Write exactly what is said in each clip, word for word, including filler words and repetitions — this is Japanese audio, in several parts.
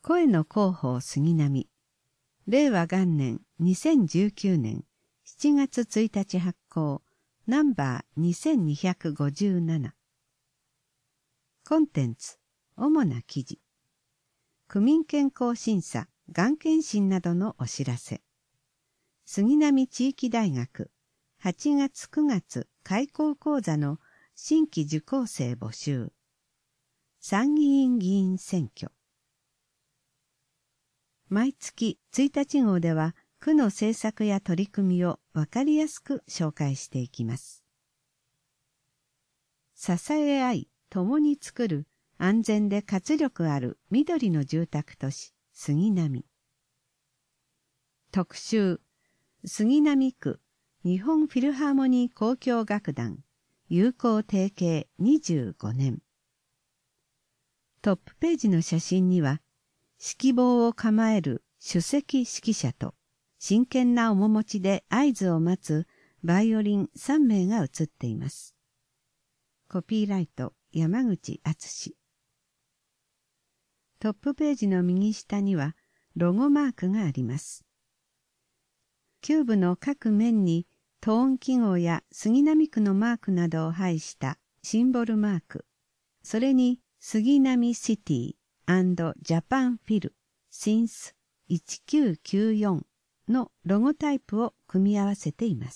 声の広報杉並。令和元年にせんじゅうきゅうねんしちがつついたち発行。ナンバーにせんにひゃくごじゅうなな。コンテンツ、主な記事。区民健康審査、がん検診などのお知らせ。杉並地域大学、はちがつくがつ開講講座の新規受講生募集。参議院議員選挙。毎月ついたち号では、区の政策や取り組みをわかりやすく紹介していきます。支え合い、共に作る安全で活力ある緑の住宅都市、杉並。特集、杉並区日本フィルハーモニー交響楽団友好提携にじゅうごねん。トップページの写真には、指揮棒を構える首席指揮者と、真剣な面持ちで合図を待つバイオリンさんめいが写っています。コピーライト山口敦。トップページの右下にはロゴマークがあります。キューブの各面にトーン記号や杉並区のマークなどを配したシンボルマーク、それに杉並シティ&ジャパンフィル since せんきゅうひゃくきゅうじゅうよんのロゴタイプを組み合わせています。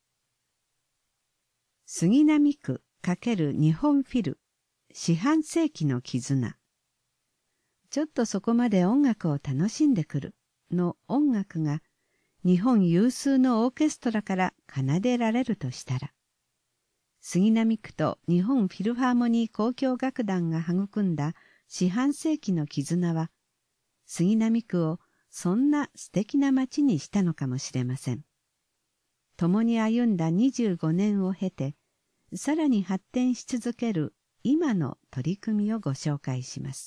杉並区×日本フィル四半世紀の絆。ちょっとそこまで音楽を楽しんでくるの音楽が日本有数のオーケストラから奏でられるとしたら、杉並区と日本フィルハーモニー交響楽団が育んだ四半世紀の絆は、杉並区をそんな素敵な街にしたのかもしれません。共に歩んだにじゅうごねんを経て、さらに発展し続ける今の取り組みをご紹介します。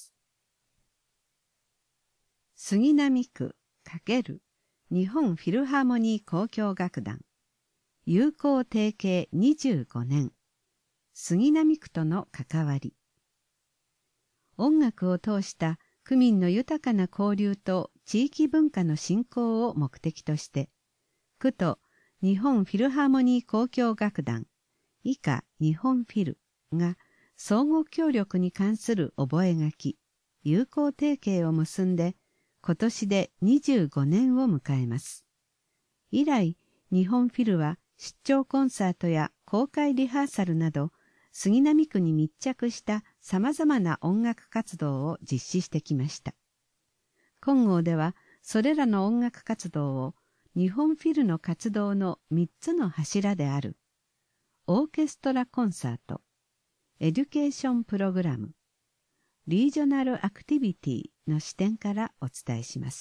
杉並区×日本フィルハーモニー交響楽団友好提携にじゅうごねん、杉並区との関わり。音楽を通した区民の豊かな交流と地域文化の振興を目的として、区と日本フィルハーモニー交響楽団、以下日本フィルが相互協力に関する覚書、友好提携を結んで、今年でにじゅうごねんを迎えます。以来、日本フィルは出張コンサートや公開リハーサルなど、杉並区に密着した様々な音楽活動を実施してきました。今号では、それらの音楽活動を日本フィルの活動のみっつの柱である、オーケストラコンサート、エデュケーションプログラム、リージョナルアクティビティの視点からお伝えします。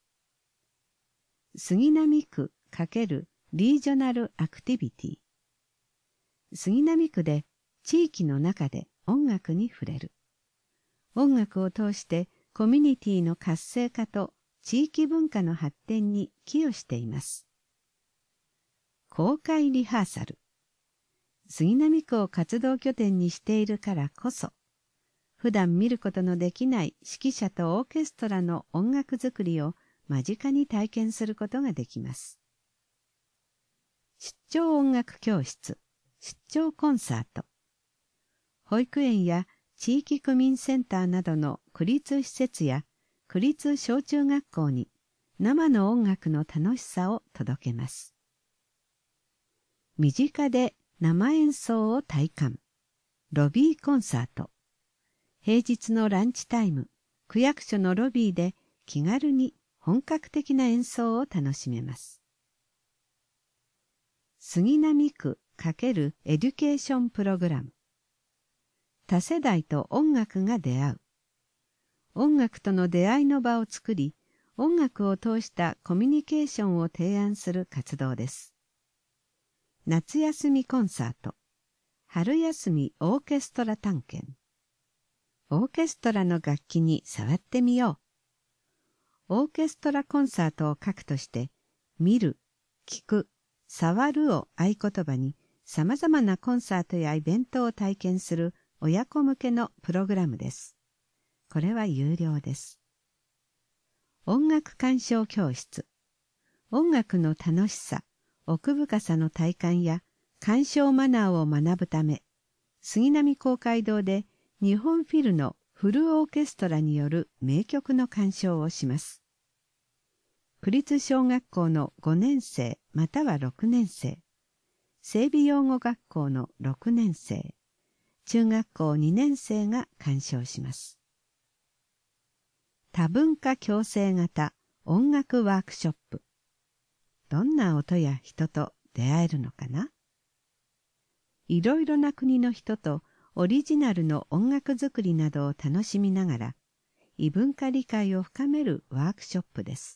杉並区×リージョナルアクティビティ。杉並区で地域の中で音楽に触れる。音楽を通してコミュニティの活性化と地域文化の発展に寄与しています。公開リハーサル。杉並区を活動拠点にしているからこそ、普段見ることのできない指揮者とオーケストラの音楽作りを間近に体験することができます。出張音楽教室、出張コンサート。保育園や地域区民センターなどの区立施設や区立小中学校に生の音楽の楽しさを届けます。身近で生演奏を体感。ロビーコンサート。平日のランチタイム、区役所のロビーで気軽に本格的な演奏を楽しめます。杉並区×エデュケーションプログラム。多世代と音楽が出会う。音楽との出会いの場を作り、音楽を通したコミュニケーションを提案する活動です。夏休みコンサート。春休みオーケストラ探検。オーケストラの楽器に触ってみよう。オーケストラコンサートを核として、見る、聞く、触るを合言葉に様々なコンサートやイベントを体験する親子向けのプログラムです。これは有料です。 音楽鑑賞教室。音楽の楽しさ、奥深さの体感や鑑賞マナーを学ぶため、杉並公会堂で日本フィルのフルオーケストラによる名曲の鑑賞をします。区立小学校のごねん生またはろくねん生、整備養護学校のろくねん生、中学校にねん生が鑑賞します。多文化共生型音楽ワークショップ。どんな音や人と出会えるのかな？いろいろな国の人とオリジナルの音楽作りなどを楽しみながら、異文化理解を深めるワークショップです。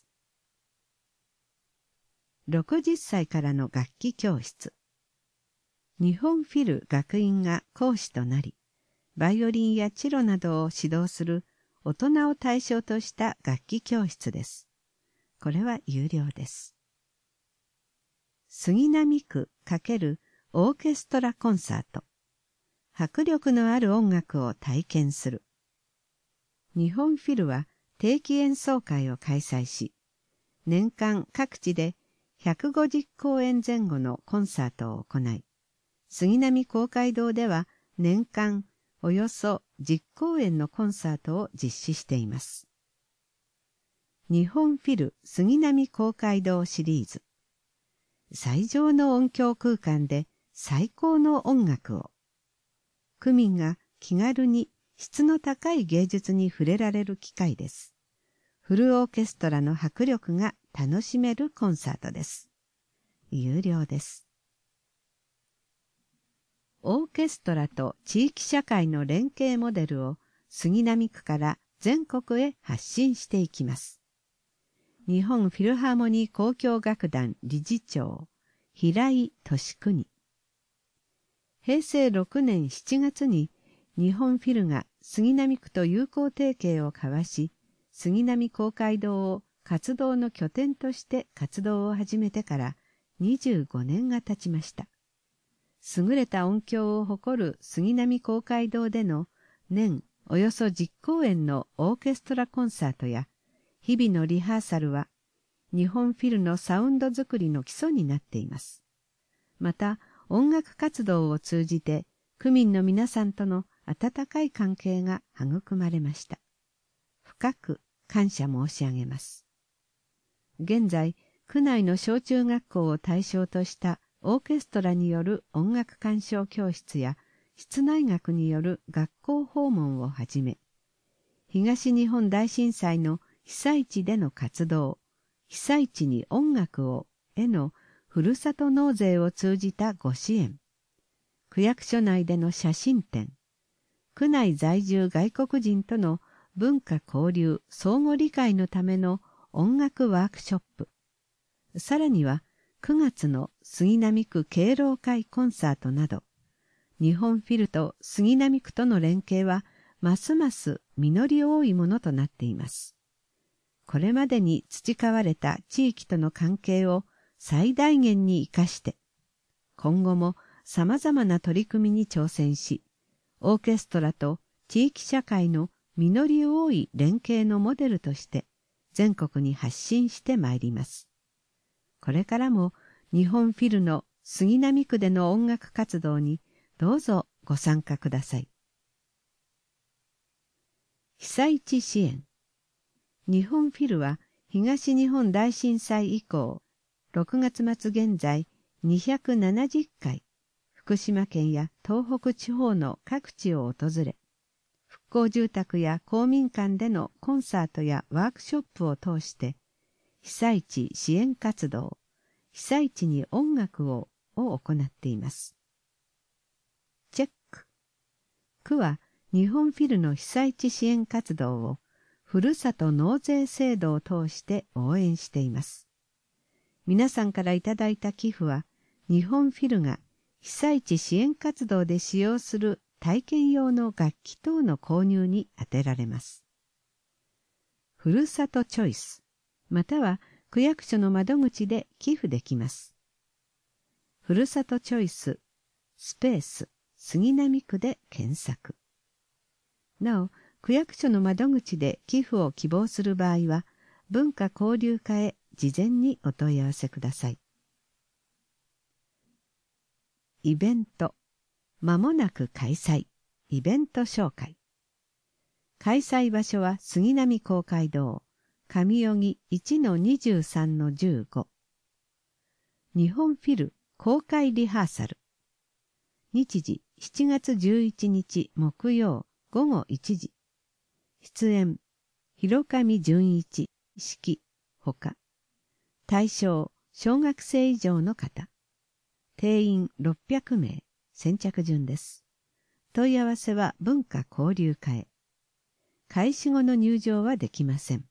ろくじゅっさいからの楽器教室。日本フィル学院が講師となり、バイオリンやチェロなどを指導する大人を対象とした楽器教室です。これは有料です。杉並区×オーケストラコンサート。迫力のある音楽を体験する。日本フィルは定期演奏会を開催し、年間各地でひゃくごじゅっこうえん前後のコンサートを行い、杉並公会堂では年間およそじゅっこうえんのコンサートを実施しています。日本フィル杉並公会堂シリーズ。最上の音響空間で最高の音楽を。区民が気軽に質の高い芸術に触れられる機会です。フルオーケストラの迫力が楽しめるコンサートです。有料です。オーケストラと地域社会の連携モデルを杉並区から全国へ発信していきます。日本フィルハーモニー交響楽団理事長、平井俊邦。へいせいろくねんしちがつに日本フィルが杉並区と友好提携を交わし、杉並公会堂を活動の拠点として活動を始めてからにじゅうごねんが経ちました。優れた音響を誇る杉並公会堂での年およそじゅっこうえんのオーケストラコンサートや日々のリハーサルは日本フィルのサウンド作りの基礎になっています。また音楽活動を通じて区民の皆さんとの温かい関係が育まれました。深く感謝申し上げます。現在、区内の小中学校を対象としたオーケストラによる音楽鑑賞教室や室内楽による学校訪問をはじめ、東日本大震災の被災地での活動、被災地に音楽をへのふるさと納税を通じたご支援、区役所内での写真展、区内在住外国人との文化交流相互理解のための音楽ワークショップ、さらにはくがつの杉並区敬老会コンサートなど、日本フィルと杉並区との連携はますます実り多いものとなっています。これまでに培われた地域との関係を最大限に生かして、今後も様々な取り組みに挑戦し、オーケストラと地域社会の実り多い連携のモデルとして全国に発信してまいります。これからも日本フィルの杉並区での音楽活動にどうぞご参加ください。被災地支援。日本フィルは東日本大震災以降、ろくがつ末現在にひゃくななじゅっかい、福島県や東北地方の各地を訪れ、復興住宅や公民館でのコンサートやワークショップを通して、被災地支援活動、被災地に音楽をを行っています。チェック。区は日本フィルの被災地支援活動をふるさと納税制度を通して応援しています。皆さんからいただいた寄付は日本フィルが被災地支援活動で使用する体験用の楽器等の購入に充てられます。ふるさとチョイス、または区役所の窓口で寄付できます。ふるさとチョイス、スペース、杉並区で検索。なお、区役所の窓口で寄付を希望する場合は、 文化交流課へ事前にお問い合わせください。イベント、まもなく開催、イベント紹介。開催場所は杉並公会堂、上荻 いちのにじゅうさんのじゅうご。日本フィル公開リハーサル。日時しちがつじゅういちにち木曜ごごいちじ。出演、広上純一、式、ほか。対象、小学生以上の方。定員ろっぴゃくめい、先着順です。問い合わせは文化交流課へ。開始後の入場はできません。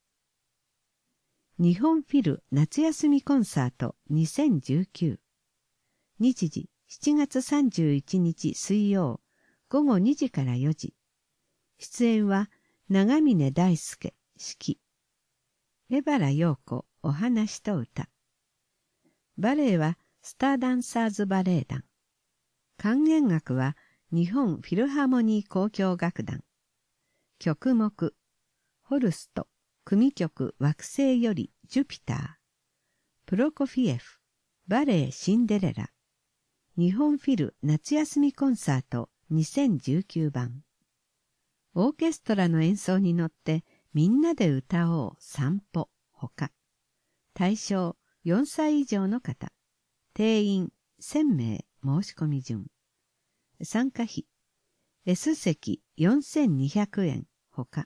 日本フィル夏休みコンサートにせんじゅうきゅう。日時しちがつさんじゅういちにち水曜ごごにじからよじ。出演は長峰大輔、式。江原陽子、お話と歌。バレエはスターダンサーズバレエ団。管弦楽は日本フィルハーモニー交響楽団。曲目、ホルスト、組曲惑星よりジュピター。プロコフィエフ、バレエシンデレラ。日本フィル夏休みコンサートにせんじゅうきゅうばん。オーケストラの演奏に乗ってみんなで歌おう散歩ほか。対象よんさい以上の方。定員せんめい申し込み順。参加費 S 席よんせんにひゃくえんほか。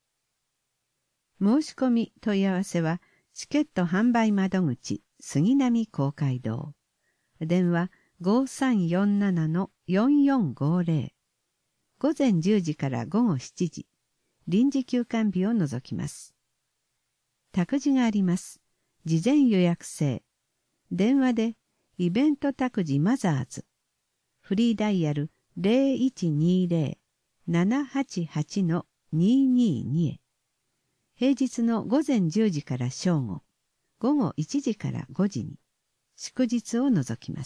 申し込み問い合わせはチケット販売窓口杉並公会堂。電話ごさんよんななのよんよんごぜろ。午前じゅうじから午後しちじ。臨時休館日を除きます。託児があります。事前予約制。電話でイベント託児マザーズ。フリーダイヤル ゼロいちにゼロ ななはちはち のににに へ。平日の午前じゅうじから正午、午後いちじからごじに。祝日を除きます。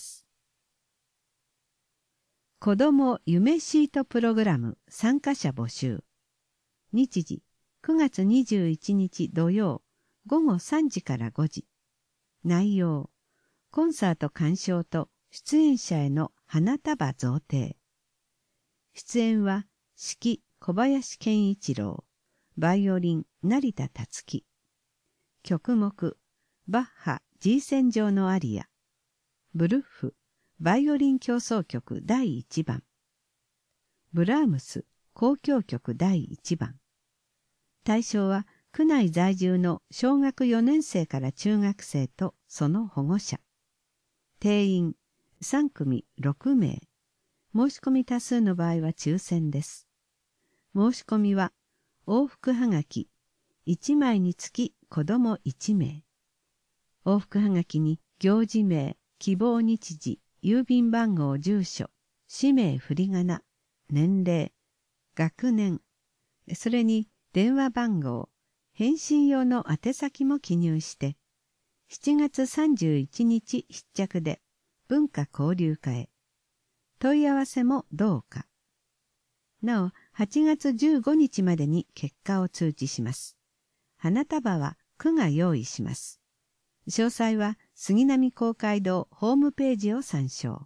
子ども夢シートプログラム参加者募集。日時くがつにじゅういちにち土曜ごごさんじからごじ。内容、コンサート鑑賞と出演者への花束贈呈。出演は式小林健一郎、バイオリン成田達樹。曲目、バッハ G 線上のアリア。ブルッフ、バイオリン協奏曲だいいちばん。ブラームス、交響曲だいいちばん。対象は区内在住の小学よねんせいから中学生とその保護者。定員さんくみろくめい。申し込み多数の場合は抽選です。申し込みは往復はがきいちまいにつき子どもいちめい。往復はがきに行事名、希望日時、郵便番号、住所、氏名、振り仮名、年齢、学年、それに電話番号、返信用の宛先も記入して、しちがつさんじゅういちにち必着で文化交流課へ。問い合わせもどうか。なお、はちがつじゅうごにちまでに結果を通知します。花束は区が用意します。詳細は杉並公会堂ホームページを参照。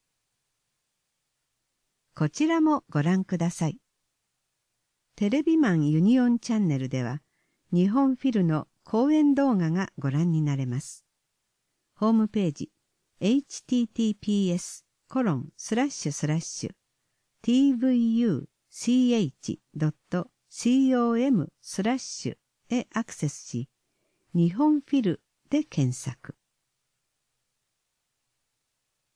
こちらもご覧ください。テレビマンユニオンチャンネルでは、日本フィルの講演動画がご覧になれます。ホームページ エイチティーティーピーエスコロンスラッシュスラッシュ ティーブイユーシーエイチドットコム スラッシュへアクセスし、日本フィルで検索。